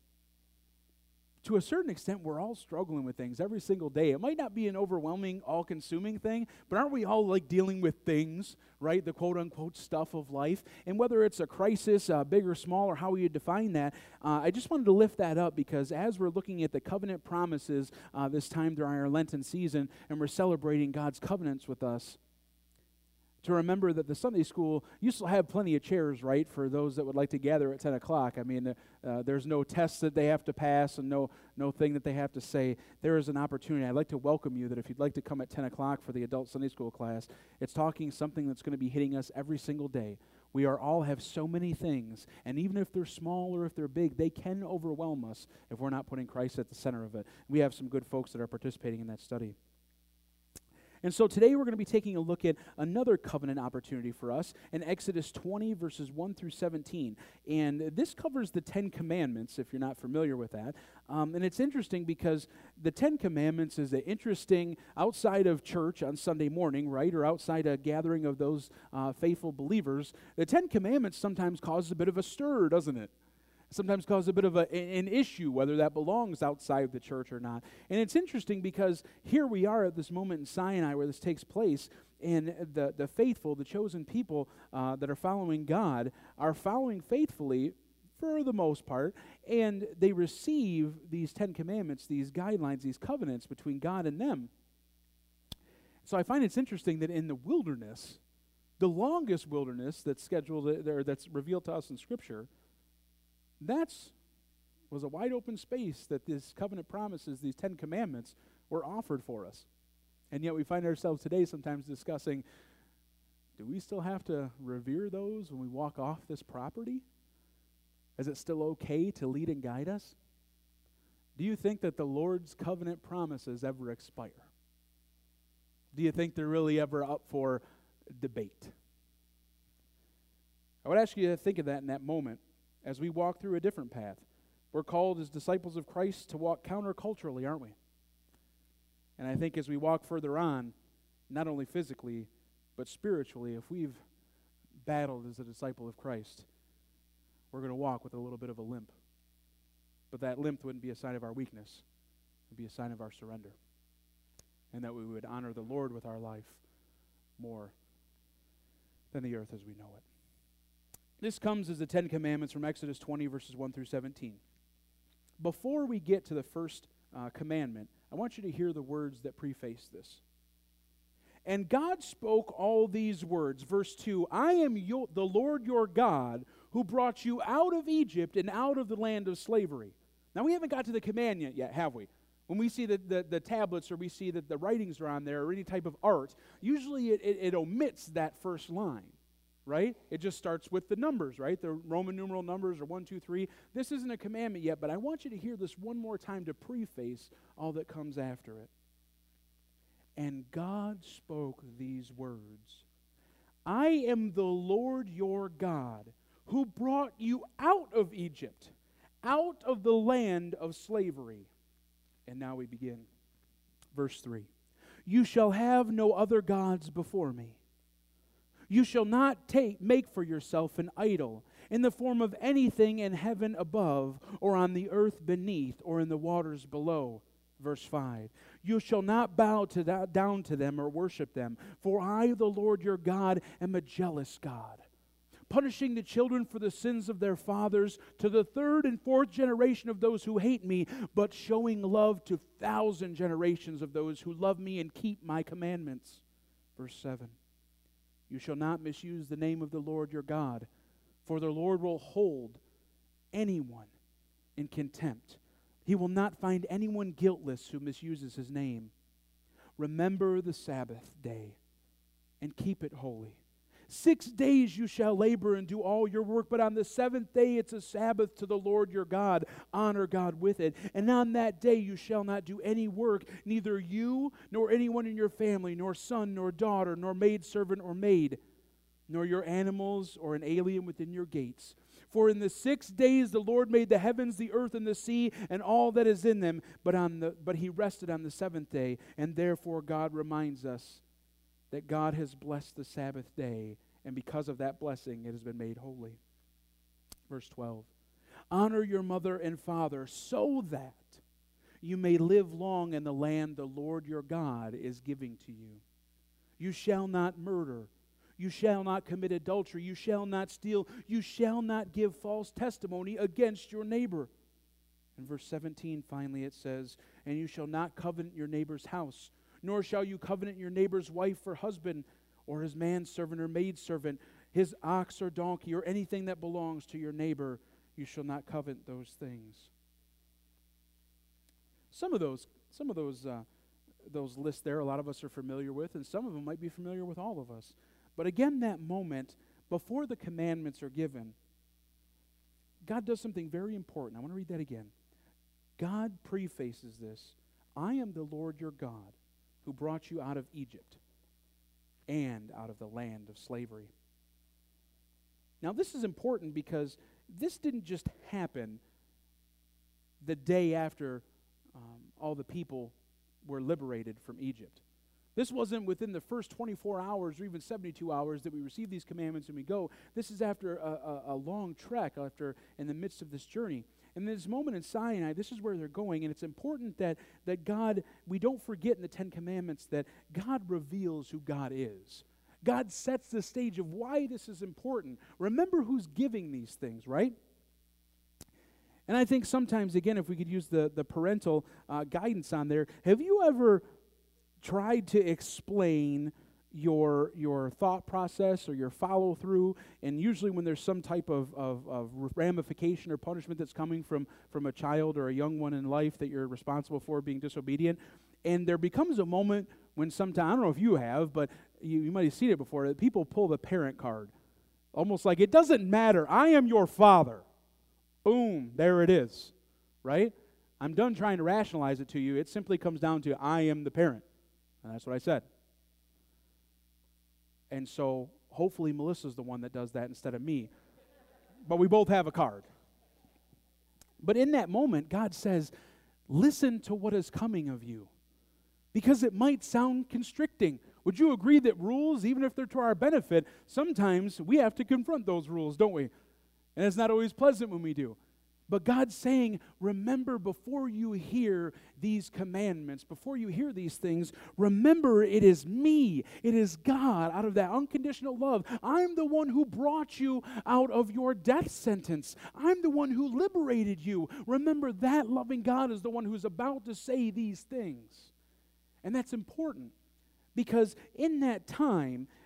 to a certain extent, we're all struggling with things every single day. It might not be an overwhelming, all-consuming thing, but aren't we all like dealing with things, right? The quote-unquote stuff of life. And whether it's a crisis, big or small, or how you define that, I just wanted to lift that up because as we're looking at the covenant promises this time during our Lenten season, and we're celebrating God's covenants with us, to remember that the Sunday school used to have plenty of chairs, right, for those that would like to gather at 10 o'clock. I mean, there's no tests that they have to pass and no thing that they have to say. There is an opportunity. I'd like to welcome you that if you'd like to come at 10 o'clock for the adult Sunday school class, it's talking something that's going to be hitting us every single day. We all have so many things, and even if they're small or if they're big, they can overwhelm us if we're not putting Christ at the center of it. We have some good folks that are participating in that study. And so today we're going to be taking a look at another covenant opportunity for us in Exodus 20, verses 1 through 17. And this covers the 10 Commandments, if you're not familiar with that. And it's interesting because the 10 Commandments is an interesting, outside of church on Sunday morning, right, or outside a gathering of those faithful believers, the 10 Commandments sometimes cause a bit of a stir, doesn't it? Sometimes cause a bit of an issue, whether that belongs outside the church or not. And it's interesting because here we are at this moment in Sinai where this takes place, and the faithful, the chosen people that are following God are following faithfully for the most part, and they receive these 10 Commandments, these guidelines, these covenants between God and them. So I find it's interesting that in the wilderness, the longest wilderness that's scheduled there, that's revealed to us in Scripture, was a wide open space that these covenant promises, these 10 Commandments, were offered for us. And yet we find ourselves today sometimes discussing, do we still have to revere those when we walk off this property? Is it still okay to lead and guide us? Do you think that the Lord's covenant promises ever expire? Do you think they're really ever up for debate? I would ask you to think of that in that moment. As we walk through a different path, we're called as disciples of Christ to walk counterculturally, aren't we? And I think as we walk further on, not only physically, but spiritually, if we've battled as a disciple of Christ, we're going to walk with a little bit of a limp. But that limp wouldn't be a sign of our weakness. It would be a sign of our surrender. And that we would honor the Lord with our life more than the earth as we know it. This comes as the 10 Commandments from Exodus 20, verses 1 through 17. Before we get to the first commandment, I want you to hear the words that preface this. And God spoke all these words. Verse 2, I am the Lord your God who brought you out of Egypt and out of the land of slavery. Now, we haven't got to the commandment yet, have we? When we see the tablets, or we see that the writings are on there, or any type of art, usually it omits that first line, right? It just starts with the numbers, right? The Roman numeral numbers are 1, 2, 3. This isn't a commandment yet, but I want you to hear this one more time to preface all that comes after it. And God spoke these words, I am the Lord your God, who brought you out of Egypt, out of the land of slavery. And now we begin. Verse 3. You shall have no other gods before me. You shall not make for yourself an idol in the form of anything in heaven above, or on the earth beneath, or in the waters below. Verse 5. You shall not bow down to them or worship them, for I, the Lord your God, am a jealous God, punishing the children for the sins of their fathers to the 3rd and 4th generation of those who hate me, but showing love to 1,000 generations of those who love me and keep my commandments. Verse 7. You shall not misuse the name of the Lord your God, for the Lord will hold anyone in contempt. He will not find anyone guiltless who misuses his name. Remember the Sabbath day and keep it holy. 6 days you shall labor and do all your work, but on the 7th day it's a Sabbath to the Lord your God. Honor God with it. And on that day you shall not do any work, neither you nor anyone in your family, nor son nor daughter, nor maidservant or maid, nor your animals or an alien within your gates. For in the 6 days the Lord made the heavens, the earth, and the sea, and all that is in them, but he rested on the 7th day. And therefore God reminds us that God has blessed the Sabbath day, and because of that blessing, it has been made holy. Verse 12. Honor your mother and father, so that you may live long in the land the Lord your God is giving to you. You shall not murder. You shall not commit adultery. You shall not steal. You shall not give false testimony against your neighbor. In verse 17, finally, it says, and you shall not covet your neighbor's house, nor shall you covet your neighbor's wife or husband, or his manservant or maidservant, his ox or donkey, or anything that belongs to your neighbor. You shall not covet those things. Some of those lists there, a lot of us are familiar with, and some of them might be familiar with all of us. But again, that moment, before the commandments are given, God does something very important. I want to read that again. God prefaces this. I am the Lord your God, who brought you out of Egypt and out of the land of slavery. Now, this is important because this didn't just happen the day after all the people were liberated from Egypt. This wasn't within the first 24 hours or even 72 hours that we receive these commandments and we go. This is after a long trek, in the midst of this journey. And this moment in Sinai, this is where they're going, and it's important that God, we don't forget in the Ten Commandments that God reveals who God is. God sets the stage of why this is important. Remember who's giving these things, right? And I think sometimes, again, if we could use the parental guidance on there, have you ever tried to explain your thought process or your follow-through, and usually when there's some type of ramification or punishment that's coming from a child or a young one in life that you're responsible for being disobedient, and there becomes a moment when sometimes, I don't know if you have, but you might have seen it before, that people pull the parent card. Almost like, it doesn't matter, I am your father. Boom, there it is, right? I'm done trying to rationalize it to you. It simply comes down to, I am the parent. And that's what I said. And so hopefully Melissa's the one that does that instead of me. But we both have a card. But in that moment, God says, listen to what is coming of you, because it might sound constricting. Would you agree that rules, even if they're to our benefit, sometimes we have to confront those rules, don't we? And it's not always pleasant when we do. But God's saying, remember, before you hear these commandments, before you hear these things, remember it is me, it is God, out of that unconditional love. I'm the one who brought you out of your death sentence. I'm the one who liberated you. Remember, that loving God is the one who's about to say these things. And that's important, because in that time,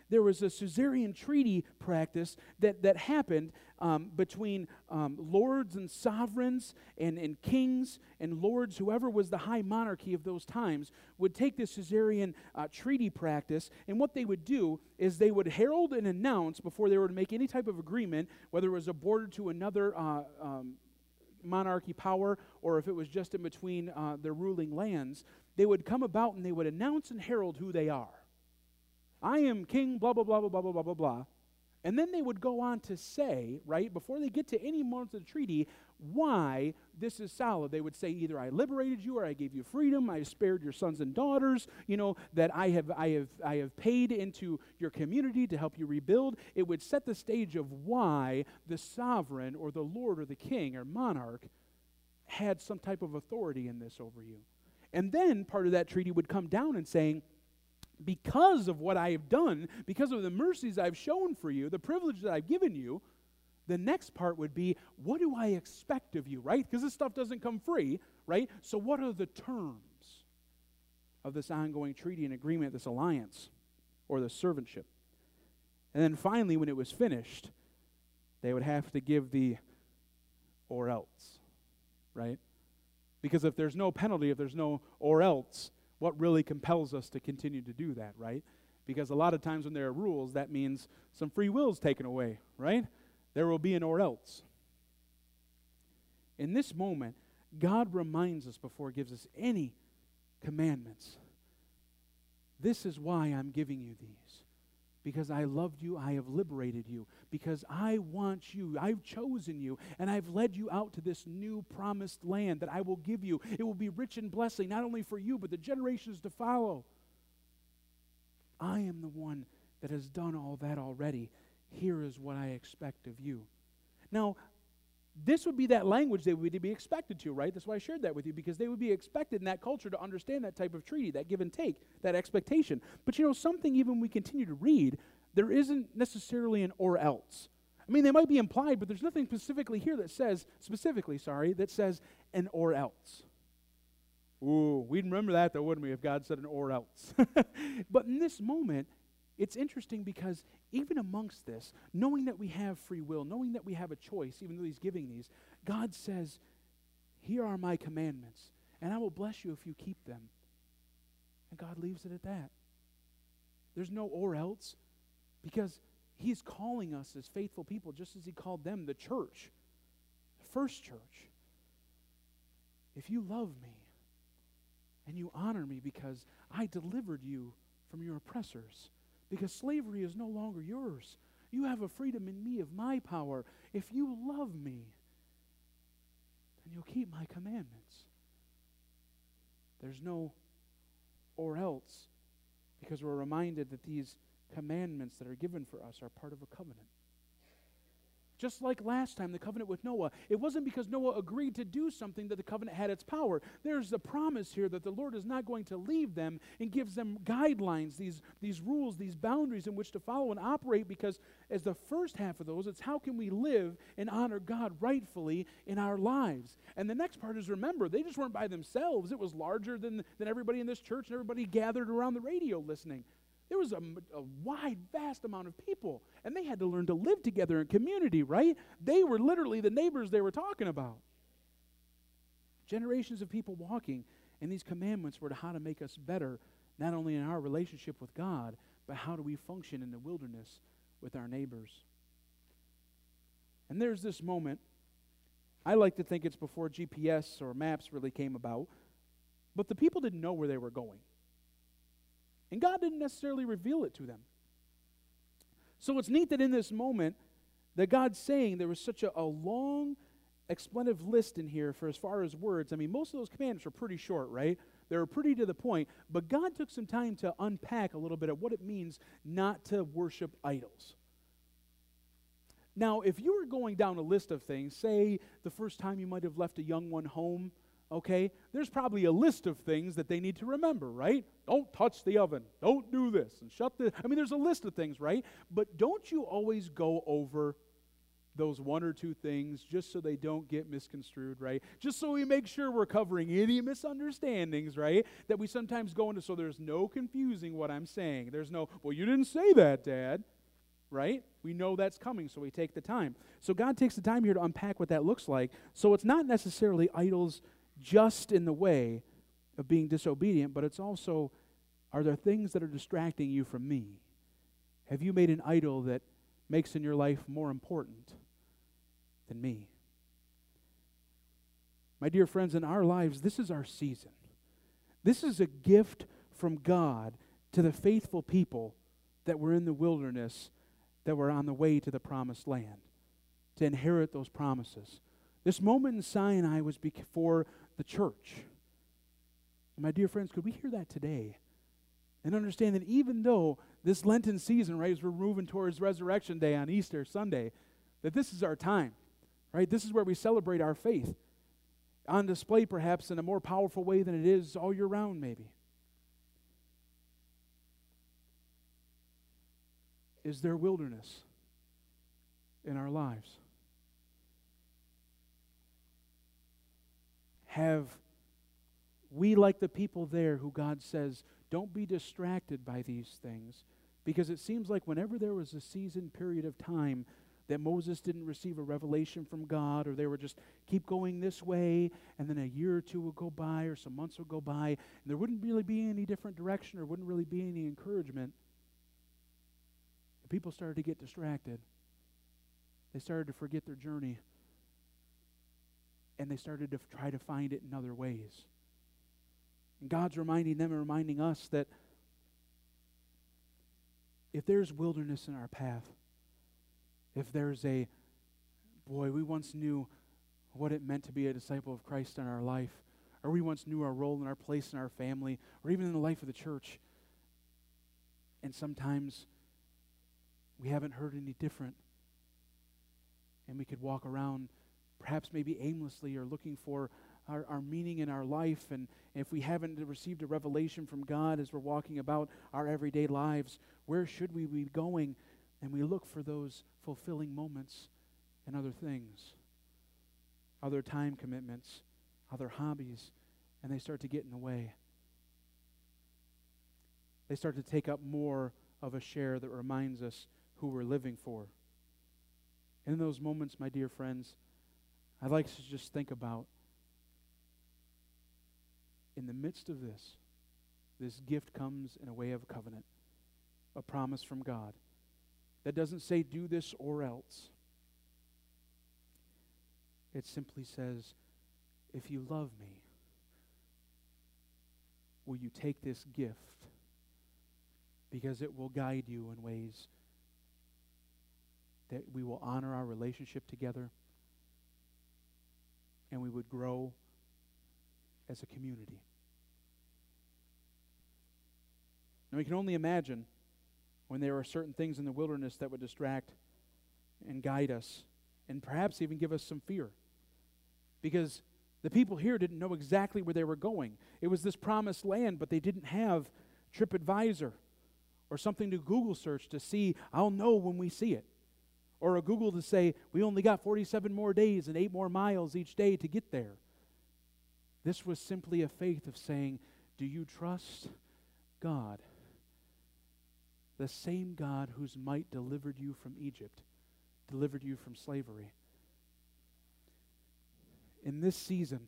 there was a suzerain treaty practice that happened between lords and sovereigns and kings and lords. Whoever was the high monarchy of those times would take this suzerain treaty practice, and what they would do is they would herald and announce before they were to make any type of agreement, whether it was a border to another monarchy power or if it was just in between their ruling lands, they would come about and they would announce and herald who they are. I am king, blah, blah, blah, blah, blah, blah, blah, blah, blah. And then they would go on to say, right, before they get to any part of the treaty, why this is solid. They would say either I liberated you or I gave you freedom, I spared your sons and daughters, that I have paid into your community to help you rebuild. It would set the stage of why the sovereign or the lord or the king or monarch had some type of authority in this over you. And then part of that treaty would come down and saying, because of what I have done, because of the mercies I've shown for you, the privilege that I've given you, the next part would be, what do I expect of you, right? Because this stuff doesn't come free, right? So what are the terms of this ongoing treaty and agreement, this alliance, or the servantship? And then finally, when it was finished, they would have to give the or else, right? Because if there's no penalty, if there's no or else, what really compels us to continue to do that, right? Because a lot of times when there are rules, that means some free will is taken away, right? There will be an or else. In this moment, God reminds us before He gives us any commandments, this is why I'm giving you these. Because I loved you, I have liberated you. Because I want you, I've chosen you, and I've led you out to this new promised land that I will give you. It will be rich in blessing, not only for you, but the generations to follow. I am the one that has done all that already. Here is what I expect of you. Now, this would be that language they would be expected to, right? That's why I shared that with you, because they would be expected in that culture to understand that type of treaty, that give and take, that expectation. But something even we continue to read, there isn't necessarily an or else. I mean, they might be implied, but there's nothing specifically here that says, that says an or else. Ooh, we'd remember that though, wouldn't we, if God said an or else. But in this moment, it's interesting because even amongst this, knowing that we have free will, knowing that we have a choice, even though He's giving these, God says, here are my commandments, and I will bless you if you keep them. And God leaves it at that. There's no or else, because He's calling us as faithful people, just as He called them the church, the first church. If you love me, and you honor me because I delivered you from your oppressors, because slavery is no longer yours. You have a freedom in me of my power. If you love me, then you'll keep my commandments. There's no or else, because we're reminded that these commandments that are given for us are part of a covenant. Just like last time, the covenant with Noah, it wasn't because Noah agreed to do something that the covenant had its power. There's a promise here that the Lord is not going to leave them and gives them guidelines, these rules, these boundaries in which to follow and operate, because as the first half of those, it's how can we live and honor God rightfully in our lives. And the next part is, remember, they just weren't by themselves. It was larger than everybody in this church and everybody gathered around the radio listening. There was a wide, vast amount of people, and they had to learn to live together in community, right? They were literally the neighbors they were talking about. Generations of people walking, and these commandments were to how to make us better, not only in our relationship with God, but how do we function in the wilderness with our neighbors. And there's this moment, I like to think it's before GPS or maps really came about, but the people didn't know where they were going. And God didn't necessarily reveal it to them. So it's neat that in this moment that God's saying there was such a long expletive list in here for as far as words. I mean, most of those commandments were pretty short, right? They were pretty to the point. But God took some time to unpack a little bit of what it means not to worship idols. Now, if you were going down a list of things, say the first time you might have left a young one home, okay, there's probably a list of things that they need to remember, right? Don't touch the oven. Don't do this. And there's a list of things, right? But don't you always go over those one or two things just so they don't get misconstrued, right? Just so we make sure we're covering any misunderstandings, right? That we sometimes go into, so there's no confusing what I'm saying. There's no, well, you didn't say that, Dad, right? We know that's coming, so we take the time. So God takes the time here to unpack what that looks like. So it's not necessarily idols just in the way of being disobedient, but it's also, are there things that are distracting you from me? Have you made an idol that makes in your life more important than me? My dear friends, in our lives, this is our season. This is a gift from God to the faithful people that were in the wilderness, that were on the way to the promised land, to inherit those promises. This moment in Sinai was before the church. And my dear friends, could we hear that today? And understand that even though this Lenten season, right, as we're moving towards Resurrection Day on Easter Sunday, that this is our time, right? This is where we celebrate our faith. On display, perhaps, in a more powerful way than it is all year round, maybe. Is there wilderness in our lives? Have we, like the people there who God says, don't be distracted by these things, because it seems like whenever there was a season period of time that Moses didn't receive a revelation from God, or they were just keep going this way, and then a year or two would go by, or some months would go by, and there wouldn't really be any different direction, or wouldn't really be any encouragement, the people started to get distracted. They started to forget their journey, and they started to try to find it in other ways. And God's reminding them and reminding us that if there's wilderness in our path, if there's we once knew what it meant to be a disciple of Christ in our life, or we once knew our role and our place in our family, or even in the life of the church, and sometimes we haven't heard any different, and we could walk around perhaps maybe aimlessly or looking for our meaning in our life, and if we haven't received a revelation from God as we're walking about our everyday lives, where should we be going? And we look for those fulfilling moments in other things, other time commitments, other hobbies, and they start to get in the way. They start to take up more of a share that reminds us who we're living for. And in those moments, my dear friends, I'd like to just think about, in the midst of this gift comes in a way of a covenant, a promise from God that doesn't say do this or else. It simply says, if you love me, will you take this gift, because it will guide you in ways that we will honor our relationship together, and we would grow as a community. Now we can only imagine when there are certain things in the wilderness that would distract and guide us, and perhaps even give us some fear. Because the people here didn't know exactly where they were going. It was this promised land, but they didn't have TripAdvisor or something to Google search to see, I'll know when we see it. Or a Google to say, we only got 47 more days and 8 more miles each day to get there. This was simply a faith of saying, do you trust God? The same God whose might delivered you from Egypt, delivered you from slavery. In this season,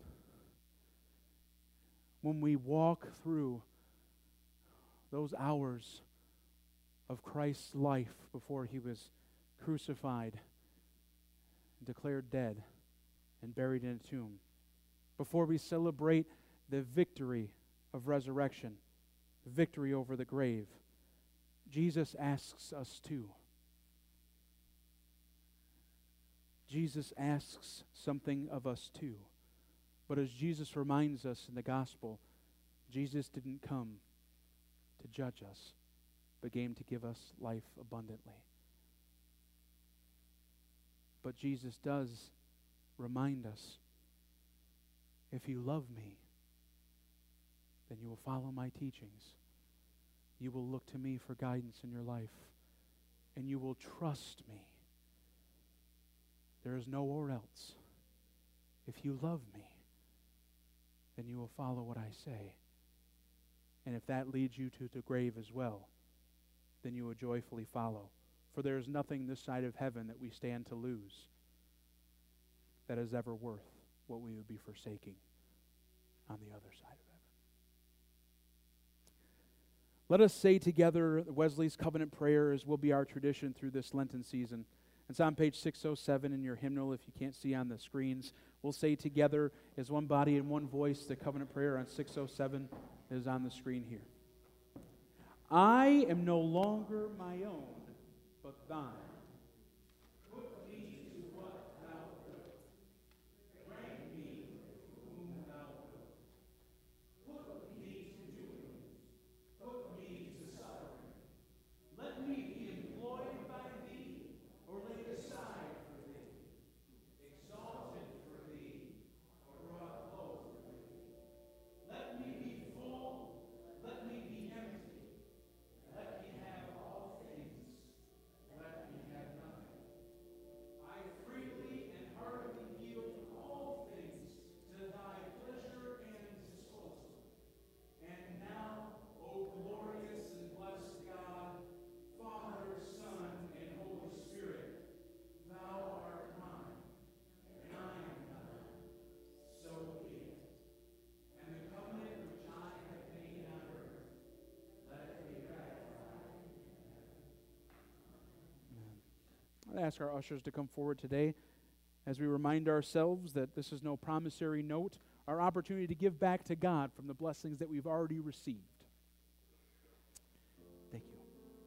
when we walk through those hours of Christ's life before he was crucified, declared dead, and buried in a tomb, before we celebrate the victory of resurrection, victory over the grave, Jesus asks us too. Jesus asks something of us too. But as Jesus reminds us in the gospel, Jesus didn't come to judge us, but came to give us life abundantly. But Jesus does remind us, if you love me, then you will follow my teachings. You will look to me for guidance in your life, and you will trust me. There is no or else. If you love me, then you will follow what I say. And if that leads you to the grave as well, then you will joyfully follow. For there is nothing this side of heaven that we stand to lose that is ever worth what we would be forsaking on the other side of heaven. Let us say together Wesley's covenant prayer, as will be our tradition through this Lenten season. It's on page 607 in your hymnal if you can't see on the screens. We'll say together as one body and one voice the covenant prayer on 607 is on the screen here. I am no longer my own, but thine. Put me to what thou wilt. Bring me whom thou wilt. Put me to doing. Put me to suffering. Let me be employed by thee, or laid aside for thee. Exalted for thee, or brought low for thee. Let me be full. Let me be empty. Let me have all things. Let me have nothing. I freely and heartily yield all things to thy pleasure and disposal. And now, O glorious and blessed God, Father, Son, and Holy Spirit, thou art mine, and I am thine. So be it. And the covenant which I have made on earth, let it be ratified in heaven. I'd ask our ushers to come forward today as we remind ourselves that this is no promissory note, our opportunity to give back to God from the blessings that we've already received. Thank you.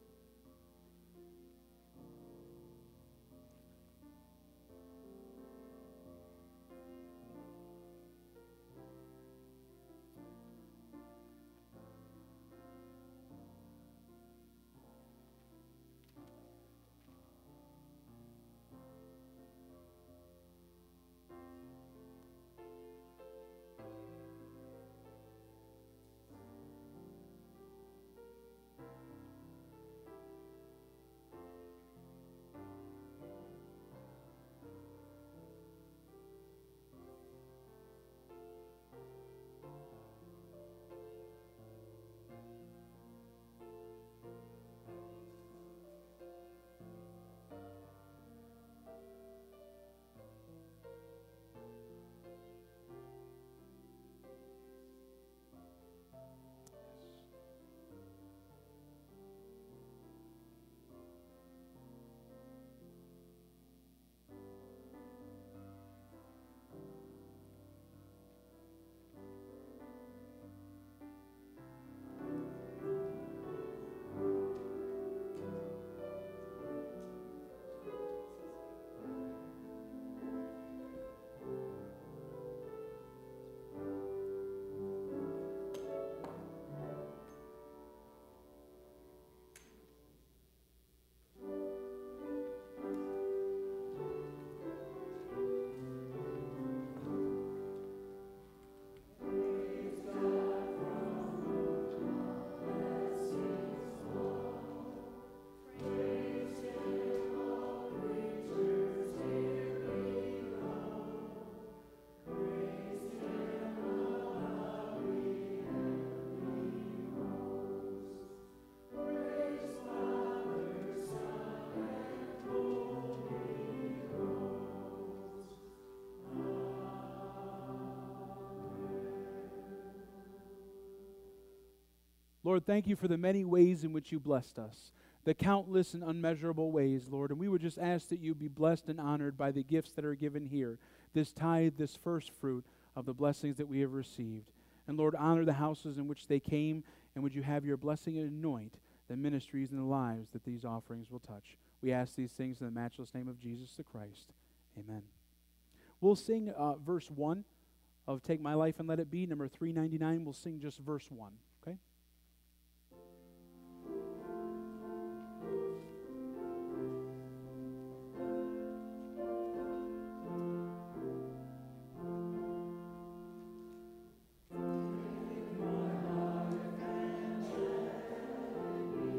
Lord, thank you for the many ways in which you blessed us, the countless and unmeasurable ways, Lord. And we would just ask that you be blessed and honored by the gifts that are given here, this tithe, this first fruit of the blessings that we have received. And Lord, honor the houses in which they came, and would you have your blessing and anoint the ministries and the lives that these offerings will touch. We ask these things in the matchless name of Jesus the Christ. Amen. We'll sing verse 1 of Take My Life and Let It Be, number 399. We'll sing just verse 1, okay?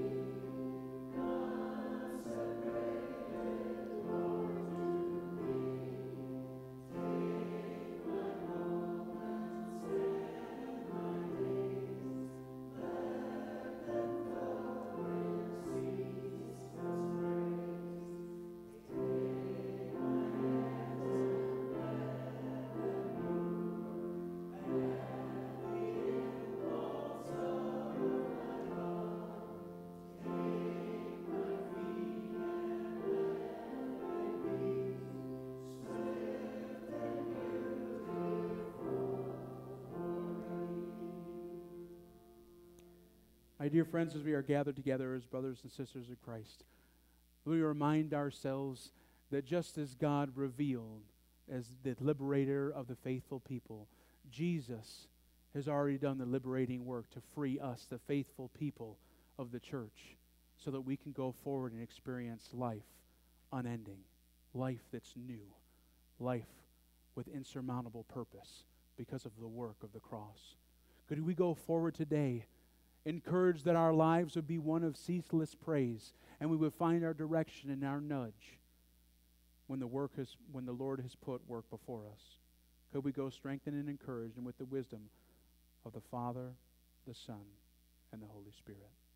Consecrated, Lord, to thee. My dear friends, as we are gathered together as brothers and sisters of Christ, we remind ourselves that just as God revealed as the liberator of the faithful people, Jesus has already done the liberating work to free us, the faithful people of the church, so that we can go forward and experience life unending, life that's new, life with insurmountable purpose because of the work of the cross. Could we go forward today, encouraged that our lives would be one of ceaseless praise, and we would find our direction and our nudge when the Lord has put work before us? Could we go strengthened and encouraged and with the wisdom of the Father, the Son, and the Holy Spirit?